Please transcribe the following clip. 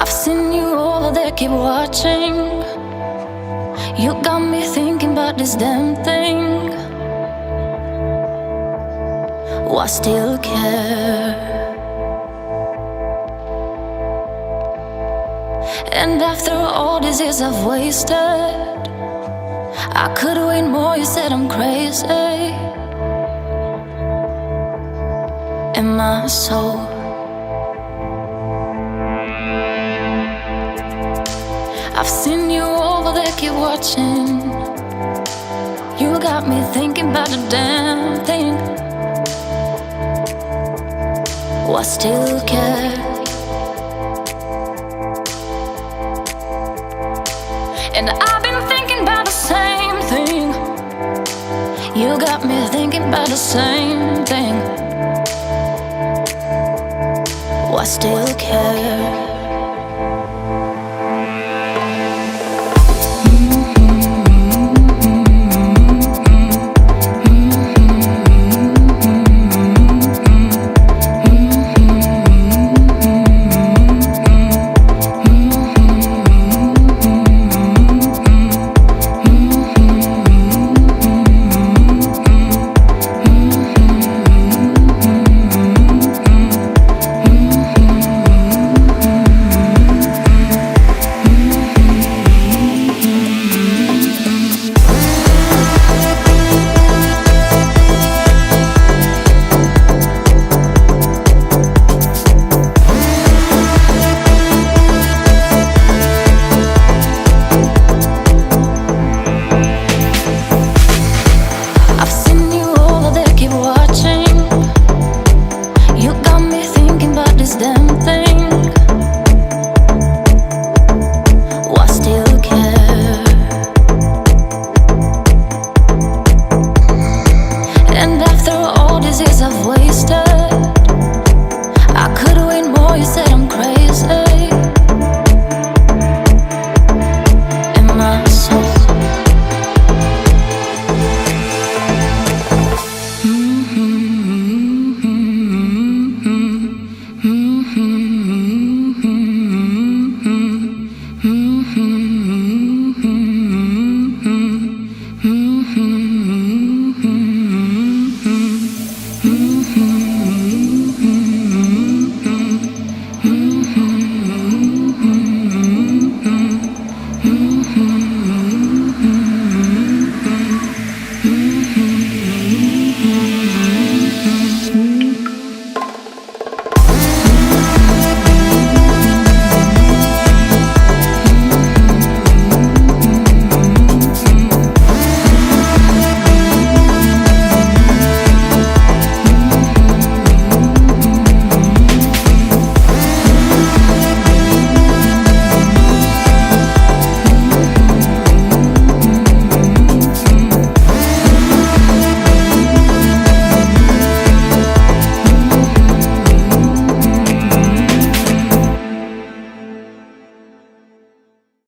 I've seen you over there, keep watching. You got me thinking about this damn thing. Why still care? And after all these years I've wasted, I could wait more, you said I'm crazy. Am I so? I've seen you over there, keep watching. You got me thinking about the damn thing. Why still care? And I've been thinking about the same thing. You got me thinking about the same thing. Why still care?